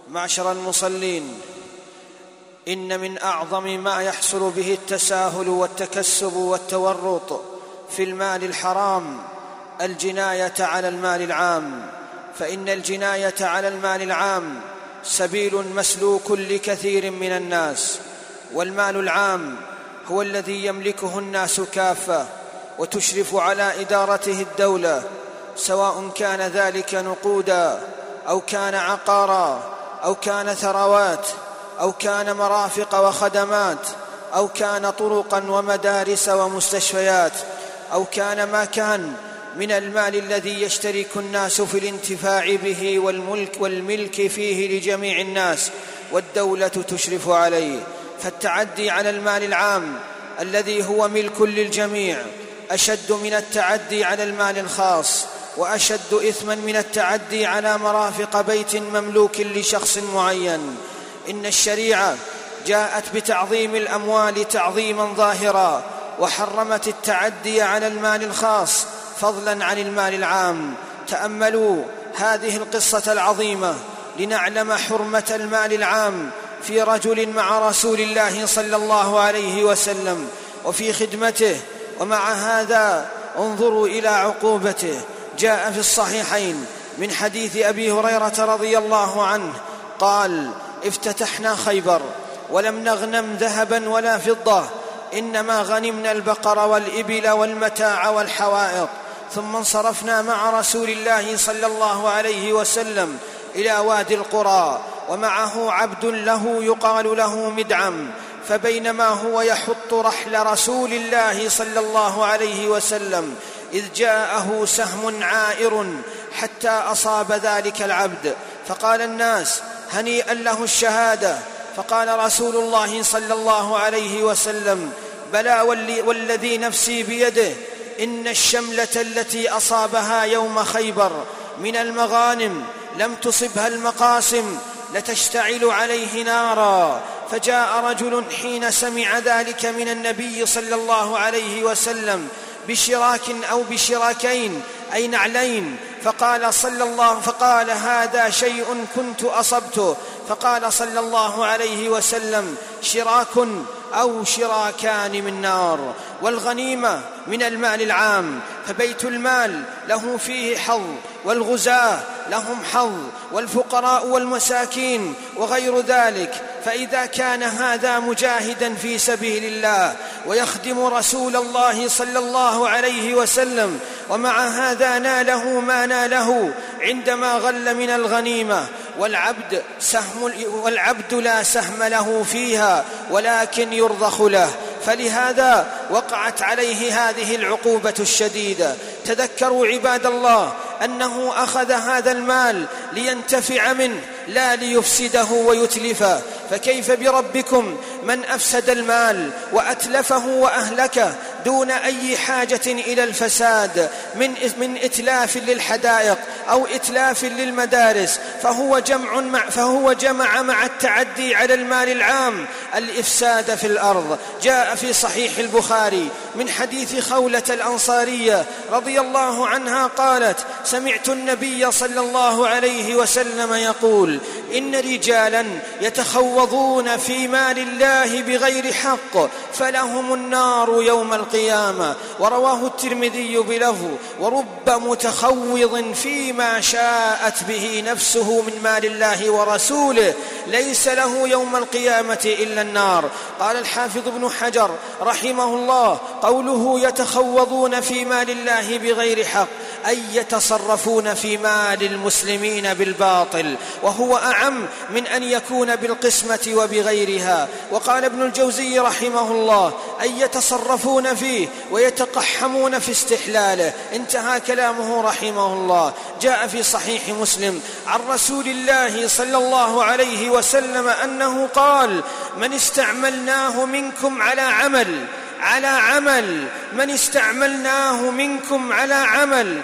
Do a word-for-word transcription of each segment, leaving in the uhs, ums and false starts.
معشر المصلين، إن من أعظم ما يحصل به التساهل والتكسب والتورط في المال الحرام الجناية على المال العام، فإن الجناية على المال العام سبيل مسلوك لكثير من الناس، والمال العام هو الذي يملكه الناس كافة وتشرف على إدارته الدولة، سواء كان ذلك نقودا أو كان عقارا أو كان ثروات أو كان مرافق وخدمات أو كان طرقا ومدارس ومستشفيات أو كان ما كان من المال الذي يشترك الناس في الانتفاع به والملك, والملك فيه لجميع الناس والدولة تشرف عليه. فالتعدي على المال العام الذي هو ملك للجميع أشد من التعدي على المال الخاص، وأشد إثما من التعدي على مرافق بيت مملوك لشخص معين. إن الشريعة جاءت بتعظيم الأموال تعظيما ظاهرا، وحرمت التعدي على المال الخاص فضلا عن المال العام. تأملوا هذه القصة العظيمة لنعلم حرمة المال العام في رجل مع رسول الله صلى الله عليه وسلم وفي خدمته، ومع هذا انظروا إلى عقوبته. جاء في الصحيحين من حديث أبي هريرة رضي الله عنه قال: افتتحنا خيبر ولم نغنم ذهبا ولا فضة، إنما غنمنا البقر والإبل والمتاع والحوائط، ثم انصرفنا مع رسول الله صلى الله عليه وسلم إلى وادي القرى، ومعه عبد له يقال له مدعم، فبينما هو يحط رحل رسول الله صلى الله عليه وسلم إذ جاءه سهم عائر حتى أصاب ذلك العبد، فقال الناس: هنيئا له الشهادة. فقال رسول الله صلى الله عليه وسلم: بلى والذي نفسي بيده، إن الشملة التي أصابها يوم خيبر من المغانم لم تصبها المقاسم لتشتعل عليه نارا. فجاء رجل حين سمع ذلك من النبي صلى الله عليه وسلم بشراك أو بشراكين أي نعلين، فقال صلى الله فقال: هذا شيء كنت أصبته. فقال صلى الله عليه وسلم: شراك أو شراكان من نار. والغنيمة من المال العام، فبيت المال له فيه حظ، والغزاة لهم حظ، والفقراء والمساكين وغير ذلك. فإذا كان هذا مجاهدا في سبيل الله ويخدم رسول الله صلى الله عليه وسلم، ومع هذا ناله ما ناله عندما غل من الغنيمة، والعبد, سهم والعبد لا سهم له فيها ولكن يرضخ له، فلهذا وقعت عليه هذه العقوبة الشديدة. تذكروا عباد الله أنه أخذ هذا المال لينتفع منه لا ليفسده ويتلفه، فكيف بربكم من أفسد المال وأتلفه وأهلكه دون أي حاجة إلى الفساد من من إتلاف للحدائق أو إتلاف للمدارس، فهو جمع مع فهو جمع مع التعدي على المال العام الإفساد في الأرض. جاء في صحيح البخاري من حديث خولة الأنصارية رضي الله عنها قالت: سمعت النبي صلى الله عليه وسلم يقول: إن رجالا يتخوضون في مال الله بغير حق فلهم النار يوم القيامة. ورواه الترمذي بلفظ: ورب متخوض فيما شاءت به نفسه من مال الله ورسوله ليس له يوم القيامة إلا النار. قال الحافظ ابن حجر رحمه الله: قوله يتخوضون في مال الله بغير حق أي يتصرفون في مال المسلمين بالباطل، وهو أعم من أن يكون بالقسمة وبغيرها. وقال ابن الجوزي رحمه الله: أي يتصرفون فيه ويتقحمون في استحلاله. انتهى كلامه رحمه الله. جاء في صحيح مسلم عن رسول الله صلى الله عليه وسلم أنه قال: من استعملناه منكم على عمل على عمل من استعملناه منكم على عمل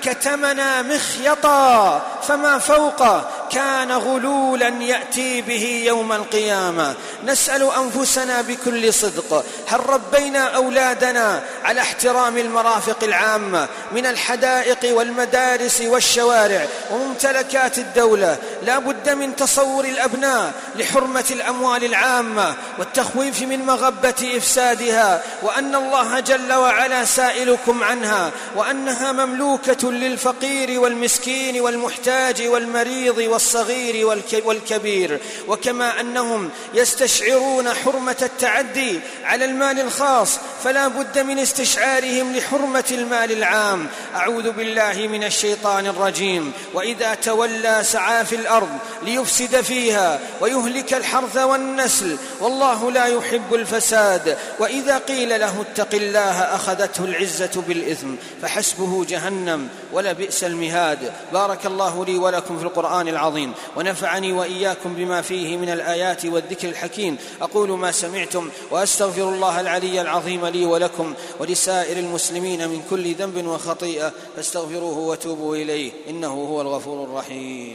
فكتمنا مخيطا فما فوقه كان غلولا يأتي به يوم القيامة. نسأل أنفسنا بكل صدق: هل ربينا أولادنا على احترام المرافق العامة من الحدائق والمدارس والشوارع وممتلكات الدولة؟ لا بد من تصور الأبناء لحرمة الأموال العامة والتخويف من مغبة إفسادها، وأن الله جل وعلا سائلكم عنها، وأنها مملوكة للفقير والمسكين والمحتاج والمريض والصغير والكبير. وكما أنهم يستشعرون حرمة التعدي على المال الخاص، فلا بد من استشعارهم لحرمة المال العام. أعوذ بالله من الشيطان الرجيم: وإذا تولى سعى في الأرض ليفسد فيها ويهلك الحرث والنسل والله لا يحب الفساد. وإذا قيل له اتق الله أخذته العزة بالإثم فحسبه جهنم ولبئس المهاد. بارك الله لي ولكم في القرآن العظيم، ونفعني وإياكم بما فيه من الآيات والذكر الحكيم. أقول ما سمعتم وأستغفر الله العلي العظيم لي ولكم ولسائر المسلمين من كل ذنب وخطيئة، فاستغفروه وتوبوا إليه إنه هو الغفور الرحيم.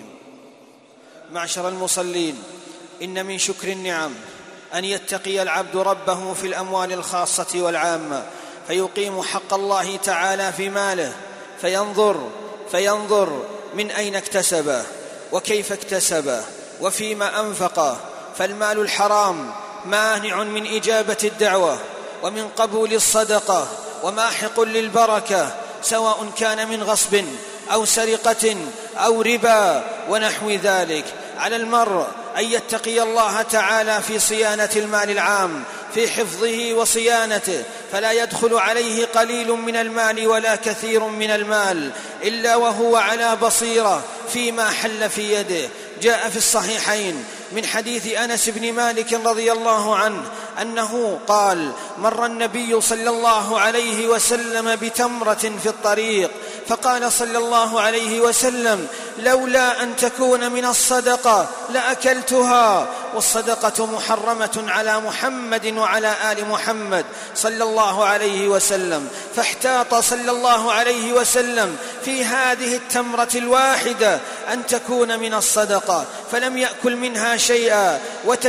معشر المصلين، إن من شكر النعم أن يتقي العبد ربه في الأموال الخاصة والعامة، فيقيم حق الله تعالى في ماله، فينظر فينظر من أين اكتسبه وكيف اكتسبه وفيما أنفقه. فالمال الحرام مانع من إجابة الدعوة ومن قبول الصدقة وماحق للبركة، سواء كان من غصب أو سرقة أو ربا ونحو ذلك. على المرء أن يتقي الله تعالى في صيانة المال العام، في حفظه وصيانته، فلا يدخل عليه قليل من المال ولا كثير من المال إلا وهو على بصيرة فيما حل في يده. جاء في الصحيحين من حديث أنس بن مالك رضي الله عنه أنه قال: مر النبي صلى الله عليه وسلم بتمرة في الطريق، فقال صلى الله عليه وسلم: لولا أن تكون من الصدقة لأكلتها. والصدقة محرمة على محمد وعلى آل محمد صلى الله عليه وسلم. فاحتاط صلى الله عليه وسلم في هذه التمرة الواحدة أن تكون من الصدقة، فلم يأكل منها شيئا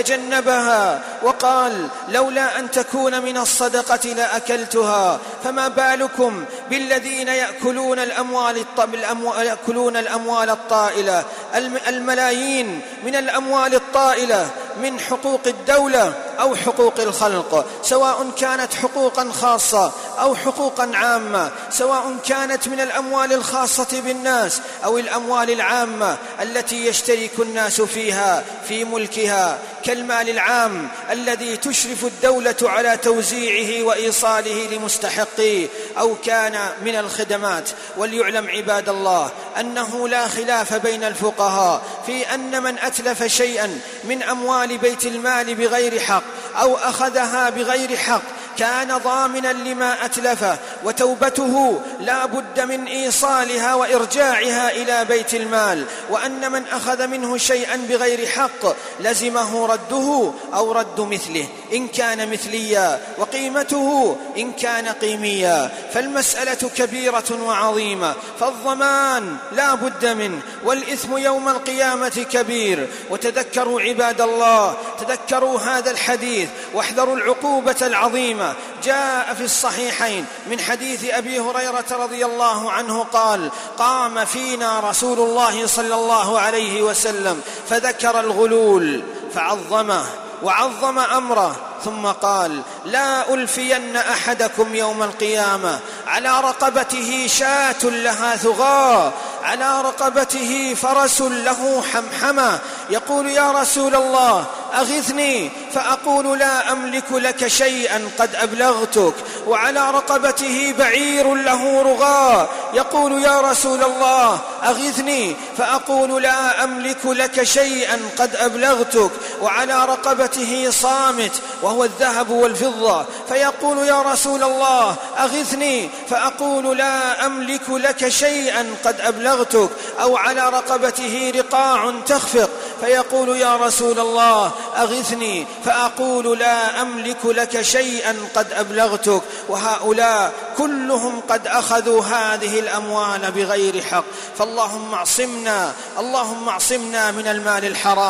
وتجنبها، وقال: لولا أن تكون من الصدقة لأكلتها. فما بالكم بالذين يأكلون الأموال يأكلون الأموال الطائلة، الملايين من الأموال الطائلة من حقوق الدولة أو حقوق الخلق، سواء كانت حقوقا خاصة أو حقوقا عامة، سواء كانت من الأموال الخاصة بالناس أو الأموال العامة التي يشترك الناس فيها في ملكها، كالمال العام الذي تشرف الدولة على توزيعه وإيصاله لمستحقيه، أو كان من الخدمات. وليعلم عباد الله أنه لا خلاف بين الفقهاء في أن من أتلف شيئا من أموال بيت المال بغير حق أو أخذها بغير حق كان ضامنا لما أتلفه، وتوبته لا بد من إيصالها وإرجاعها إلى بيت المال، وأن من أخذ منه شيئا بغير حق لزمه رده أو رد مثله إن كان مثليا، وقيمته إن كان قيميا. فالمسألة كبيرة وعظيمة، فالضمان لا بد منه، والإثم يوم القيامة كبير. وتذكروا عباد الله، تذكروا هذا الحديث واحذروا العقوبة العظيمة. جاء في الصحيحين من حديث أبي هريرة رضي الله عنه قال: قام فينا رسول الله صلى الله عليه وسلم فذكر الغلول فعظمه وعظم أمره، ثم قال: لا ألفين أحدكم يوم القيامة على رقبته شاة لها ثغاء، على رقبته فرس له حمحمة، يقول: يا رسول الله أغثني، فأقول: لا أملك لك شيئا قد أبلغتك. وعلى رقبته بعير له رغاء، يقول: يا رسول الله أغثني، فأقول: لا أملك لك شيئا قد أبلغتك. وعلى رقبته صامت وهو الذهب والفضة، فيقول: يا رسول الله أغثني، فأقول: لا أملك لك شيئا قد أبلغتك. أو على رقبته رقاع تخفق، فيقول: يا رسول الله أغثني، فأقول: لا أملك لك شيئا قد أبلغتك. وهؤلاء كلهم قد أخذوا هذه الأموال بغير حق، فاللهم اعصمنا اللهم اعصمنا من المال الحرام،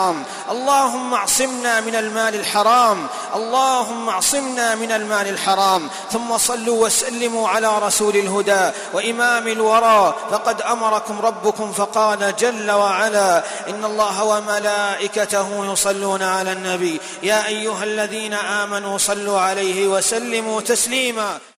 اللهم اعصمنا من المال الحرام، اللهم اعصمنا من المال الحرام. ثم صلوا وسلموا على رسول الهدى وإمام الورى، فقد أمركم ربكم فقال جل وعلا: إن الله وملائكته يصلون على النبي يا أيها الذين آمنوا صلوا عليه وسلموا تسليما.